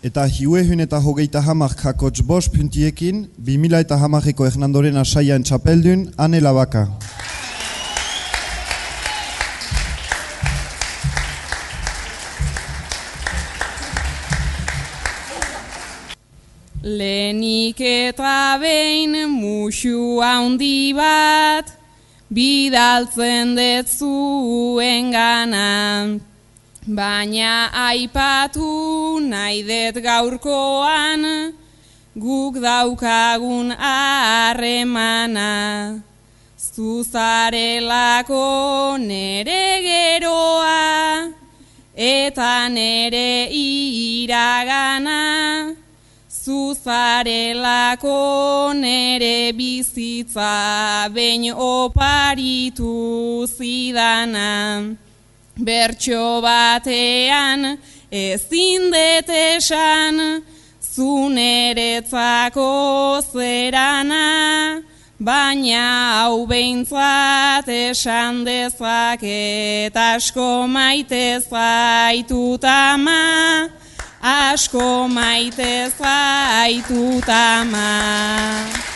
eta 2030 jakots 5 puntiekin 2010ko Hernandoren asaian txapeldun Ane Labaka. Lehenik eta behin musu handi bat bidaltzen dut zuengana. Baina aipatu nahi dut gaurkoan guk daukagun harremana. Zuzarelako nere geroa eta nere iragana. Zuzarelako nere bizitza behin oparitu zidana. Bertso batean ezin dut esan, zu neretzako zerana, baina hau behintzat esan dezaket asko maite zaitut ama, asko maite zaitut ama.